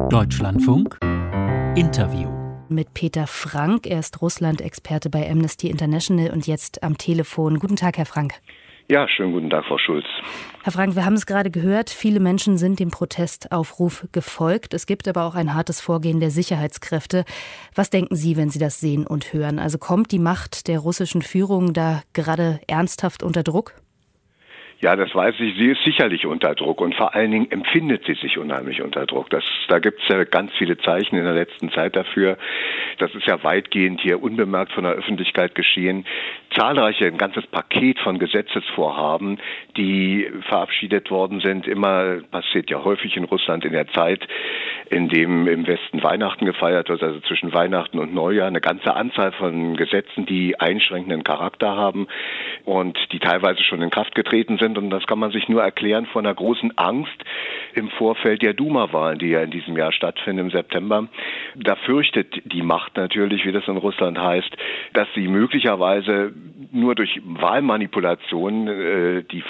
Deutschlandfunk Interview mit Peter Frank. Er ist Russland-Experte bei Amnesty International und jetzt am Telefon. Guten Tag, Herr Frank. Ja, schönen guten Tag, Frau Schulz. Herr Frank, wir haben es gerade gehört, viele Menschen sind dem Protestaufruf gefolgt. Es gibt aber auch ein hartes Vorgehen der Sicherheitskräfte. Was denken Sie, wenn Sie das sehen und hören? Also kommt die Macht der russischen Führung da gerade ernsthaft unter Druck? Ja, das weiß ich. Sie ist sicherlich unter Druck und vor allen Dingen empfindet sie sich unheimlich unter Druck. Da gibt es ja ganz viele Zeichen in der letzten Zeit dafür. Das ist ja weitgehend hier unbemerkt von der Öffentlichkeit geschehen. Ein ganzes Paket von Gesetzesvorhaben, die verabschiedet worden sind. Immer passiert ja häufig in Russland in der Zeit, in dem im Westen Weihnachten gefeiert wird, also zwischen Weihnachten und Neujahr, eine ganze Anzahl von Gesetzen, die einschränkenden Charakter haben und die teilweise schon in Kraft getreten sind. Und das kann man sich nur erklären von einer großen Angst im Vorfeld der Duma-Wahlen, die ja in diesem Jahr stattfinden im September. Da fürchtet die Macht natürlich, wie das in Russland heißt, dass sie möglicherweise nur durch Wahlmanipulation die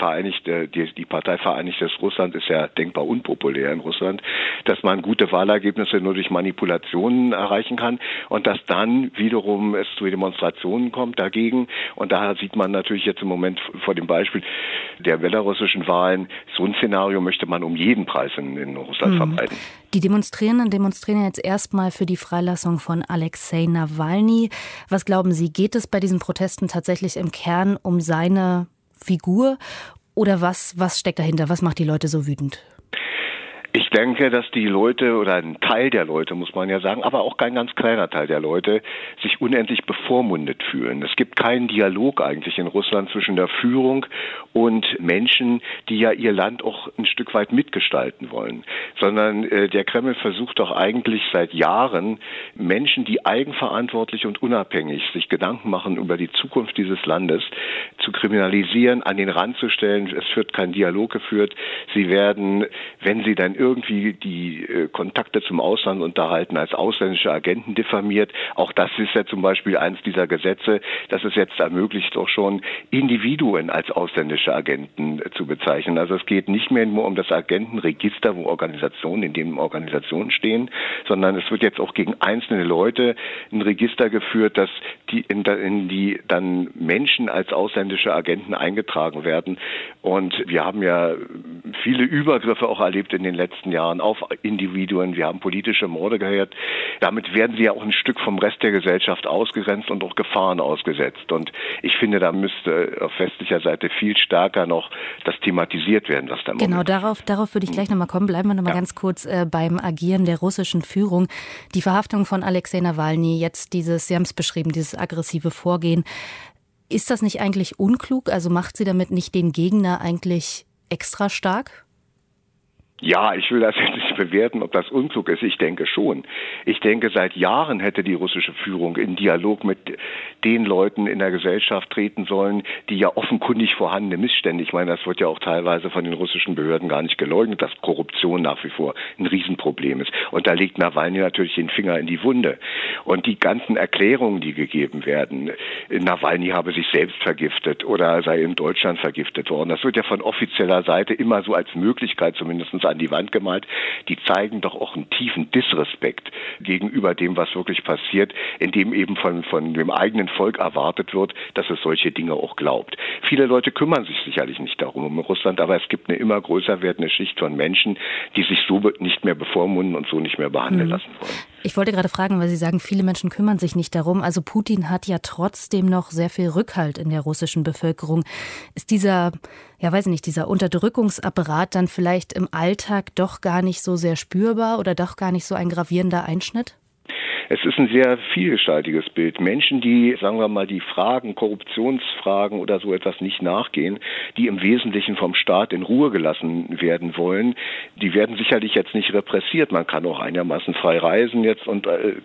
Partei Vereinigtes Russland ist ja denkbar unpopulär in Russland, dass man gute Wahlergebnisse nur durch Manipulationen erreichen kann und dass dann wiederum es zu Demonstrationen kommt dagegen. Und daher sieht man natürlich jetzt im Moment vor dem Beispiel der belarussischen Wahlen, so ein Szenario möchte man um jeden Preis in Russland vermeiden. Die Demonstrierenden demonstrieren jetzt erstmal für die Freilassung von Alexei Nawalny. Was glauben Sie, geht es bei diesen Protesten tatsächlich im Kern um seine Figur oder was steckt dahinter? Was macht die Leute so wütend? Ich denke, dass die Leute oder ein Teil der Leute, muss man ja sagen, aber auch kein ganz kleiner Teil der Leute, sich unendlich bevormundet fühlen. Es gibt keinen Dialog eigentlich in Russland zwischen der Führung und Menschen, die ja ihr Land auch ein Stück weit mitgestalten wollen, sondern der Kreml versucht doch eigentlich seit Jahren Menschen, die eigenverantwortlich und unabhängig sich Gedanken machen über die Zukunft dieses Landes, zu kriminalisieren, an den Rand zu stellen. Es wird kein Dialog geführt. Sie werden, wenn sie dann irgendwie die Kontakte zum Ausland unterhalten, als ausländische Agenten diffamiert. Auch das ist ja zum Beispiel eines dieser Gesetze, das es jetzt ermöglicht, auch schon Individuen als ausländische Agenten zu bezeichnen. Also es geht nicht mehr nur um das Agentenregister, in dem Organisationen stehen, sondern es wird jetzt auch gegen einzelne Leute ein Register geführt, dass in die dann Menschen als ausländische Agenten eingetragen werden. Und wir haben ja viele Übergriffe auch erlebt in den letzten Jahren auf Individuen. Wir haben politische Morde gehört. Damit werden sie ja auch ein Stück vom Rest der Gesellschaft ausgegrenzt und auch Gefahren ausgesetzt. Und ich finde, da müsste auf westlicher Seite viel stärker noch das thematisiert werden, was da Genau, darauf würde ich gleich nochmal kommen. Bleiben wir nochmal ganz kurz beim Agieren der russischen Führung. Die Verhaftung von Alexei Nawalny, jetzt Sie haben es beschrieben, dieses aggressive Vorgehen. Ist das nicht eigentlich unklug? Also macht sie damit nicht den Gegner eigentlich extra stark? Ja, ich will das jetzt nicht bewerten, ob das unklug ist. Ich denke schon. Ich denke, seit Jahren hätte die russische Führung in Dialog mit den Leuten in der Gesellschaft treten sollen, die ja offenkundig vorhandene Missstände, ich meine, das wird ja auch teilweise von den russischen Behörden gar nicht geleugnet, dass Korruption nach wie vor ein Riesenproblem ist. Und da legt Nawalny natürlich den Finger in die Wunde. Und die ganzen Erklärungen, die gegeben werden, Nawalny habe sich selbst vergiftet oder sei in Deutschland vergiftet worden, das wird ja von offizieller Seite immer so als Möglichkeit zumindest an die Wand gemalt, die zeigen doch auch einen tiefen Disrespekt gegenüber dem, was wirklich passiert, indem eben von dem eigenen Volk erwartet wird, dass es solche Dinge auch glaubt. Viele Leute kümmern sich sicherlich nicht darum in Russland, aber es gibt eine immer größer werdende Schicht von Menschen, die sich so nicht mehr bevormunden und so nicht mehr behandeln lassen wollen. Ich wollte gerade fragen, weil Sie sagen, viele Menschen kümmern sich nicht darum. Also Putin hat ja trotzdem noch sehr viel Rückhalt in der russischen Bevölkerung. Ist dieser Unterdrückungsapparat dann vielleicht im Alltag doch gar nicht so sehr spürbar oder doch gar nicht so ein gravierender Einschnitt? Es ist ein sehr vielgestaltiges Bild. Menschen, die, sagen wir mal, die Fragen, Korruptionsfragen oder so etwas nicht nachgehen, die im Wesentlichen vom Staat in Ruhe gelassen werden wollen, die werden sicherlich jetzt nicht repressiert. Man kann auch einigermaßen frei reisen jetzt und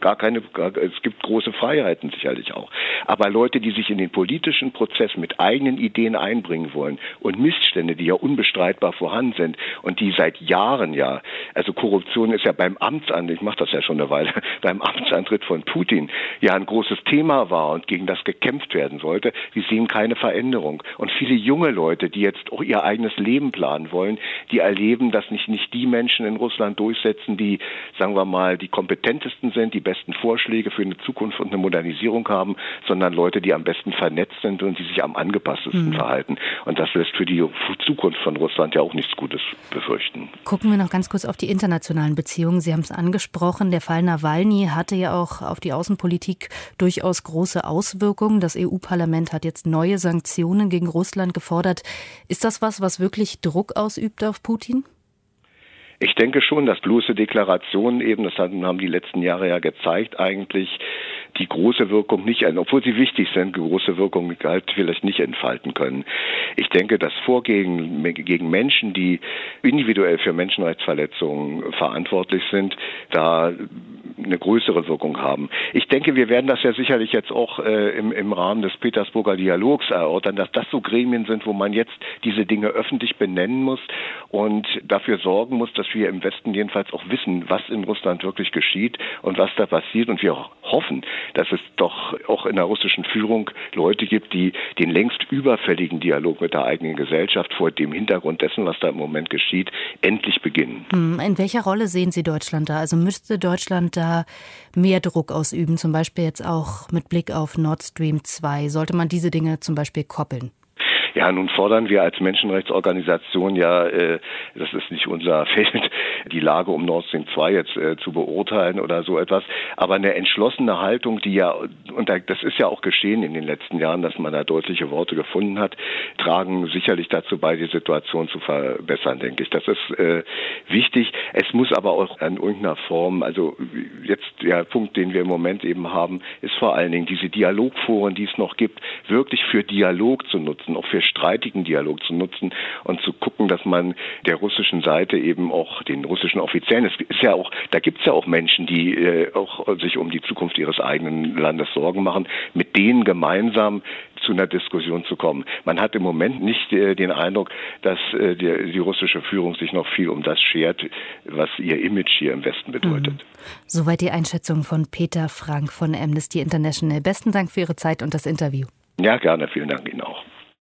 es gibt große Freiheiten sicherlich auch. Aber Leute, die sich in den politischen Prozess mit eigenen Ideen einbringen wollen und Missstände, die ja unbestreitbar vorhanden sind und die seit Jahren also Korruption ist ja beim Amtsamt, ich mache das ja schon eine Weile, beim Amtsamt Amtsantritt von Putin ja ein großes Thema war und gegen das gekämpft werden sollte. Wir sehen keine Veränderung. Und viele junge Leute, die jetzt auch ihr eigenes Leben planen wollen, die erleben, dass nicht die Menschen in Russland durchsetzen, die, sagen wir mal, die kompetentesten sind, die besten Vorschläge für eine Zukunft und eine Modernisierung haben, sondern Leute, die am besten vernetzt sind und die sich am angepasstesten verhalten. Und das lässt für die Zukunft von Russland ja auch nichts Gutes befürchten. Gucken wir noch ganz kurz auf die internationalen Beziehungen. Sie haben es angesprochen, der Fall Nawalny hatte ja auch auf die Außenpolitik durchaus große Auswirkungen. Das EU-Parlament hat jetzt neue Sanktionen gegen Russland gefordert. Ist das was wirklich Druck ausübt auf Putin? Ich denke schon, dass bloße Deklarationen eben, das haben die letzten Jahre ja gezeigt, eigentlich die große Wirkung nicht, obwohl sie wichtig sind, große Wirkung halt vielleicht nicht entfalten können. Ich denke, das Vorgehen gegen Menschen, die individuell für Menschenrechtsverletzungen verantwortlich sind, da eine größere Wirkung haben. Ich denke, wir werden das ja sicherlich jetzt auch im Rahmen des Petersburger Dialogs erörtern, dass das so Gremien sind, wo man jetzt diese Dinge öffentlich benennen muss und dafür sorgen muss, dass wir im Westen jedenfalls auch wissen, was in Russland wirklich geschieht und was da passiert. Und wir hoffen, dass es doch auch in der russischen Führung Leute gibt, die den längst überfälligen Dialog mit der eigenen Gesellschaft vor dem Hintergrund dessen, was da im Moment geschieht, endlich beginnen. In welcher Rolle sehen Sie Deutschland da? Also müsste Deutschland da mehr Druck ausüben, zum Beispiel jetzt auch mit Blick auf Nord Stream 2? Sollte man diese Dinge zum Beispiel koppeln? Ja, nun fordern wir als Menschenrechtsorganisation ja, das ist nicht unser Feld, die Lage um Nord Stream 2 jetzt zu beurteilen oder so etwas, aber eine entschlossene Haltung, die ja, und das ist ja auch geschehen in den letzten Jahren, dass man da deutliche Worte gefunden hat, tragen sicherlich dazu bei, die Situation zu verbessern, denke ich. Das ist wichtig. Es muss aber auch in irgendeiner Form, also jetzt der Punkt, den wir im Moment eben haben, ist vor allen Dingen diese Dialogforen, die es noch gibt, wirklich für Dialog zu nutzen, auch für streitigen Dialog zu nutzen und zu gucken, dass man der russischen Seite eben auch den russischen Offiziellen, es ist ja auch, da gibt es ja auch Menschen, die auch sich um die Zukunft ihres eigenen Landes Sorgen machen, mit denen gemeinsam zu einer Diskussion zu kommen. Man hat im Moment nicht den Eindruck, dass die russische Führung sich noch viel um das schert, was ihr Image hier im Westen bedeutet. Soweit die Einschätzung von Peter Frank von Amnesty International. Besten Dank für Ihre Zeit und das Interview. Ja, gerne. Vielen Dank Ihnen auch.